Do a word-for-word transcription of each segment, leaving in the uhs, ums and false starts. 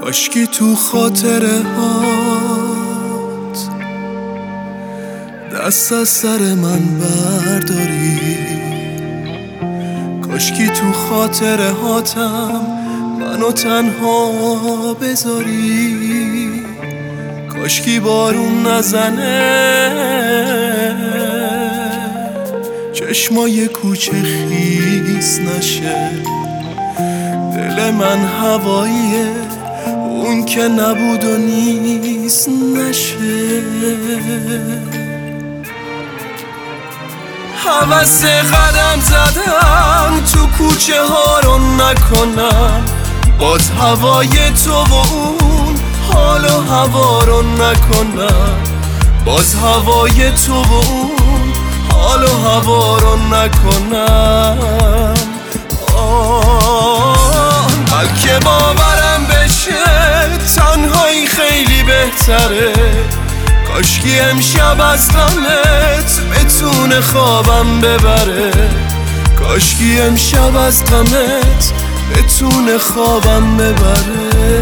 کاشکی تو خاطره هات دست از سر من برداری، کاشکی تو خاطره هاتم منو تنها بذاری، کاشکی بارون نزنه چشمای کوچه خیس نشه، دل من هواییه اون که نبود و نیست نشه. هوس قدم زدن تو کوچه ها رو نکنم، باز هوای تو و اون حال و هوا رو نکنم، باز هوای تو و اون حال و هوا رو نکنم. آه بلکه باورم بشه تنهایی خیلی بهتره، کاشکی امشب از غمت بتونه خوابم ببره، کاشکی امشب از غمت بتونه خوابم ببره.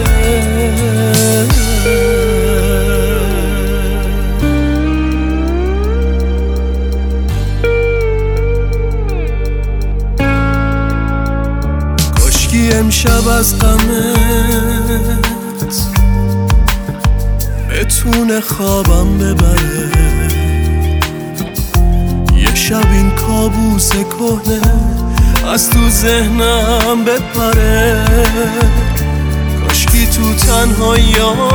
کاشکی امشب از غمت بتونه خوابم ببره، یه شب این کابوس کهنه از تو ذهنم بپره، کاشکی تو تنهایی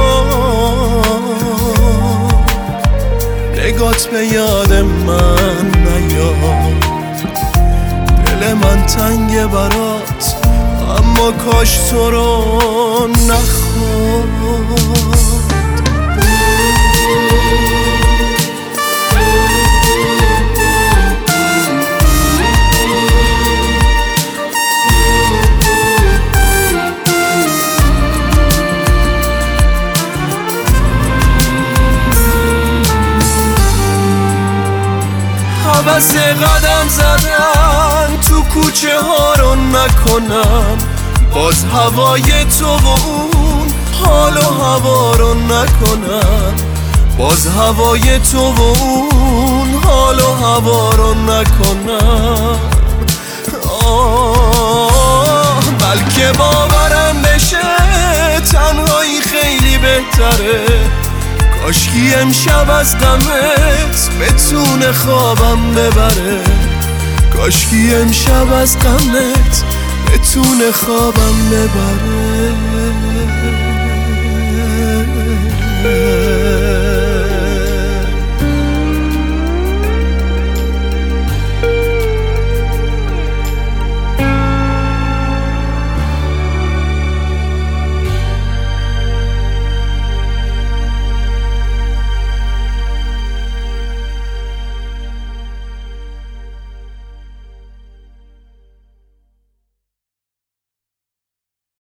نگات به یاد من نیاد، دل من تنگه برات اما کاش تو رو نخواد. هوس قدم زدن تو کوچه ها رو نکنم، باز هوای تو و اون حال و هوا رو نکنم، باز هوای تو و اون حال و هوا رو نکنم. آه بلکه باورم بشه تنهایی خیلی بهتره، کاشکی امشب از غمت بتونه خوابم ببره، کاشکی امشب از غمت بتونه خوابم ببره.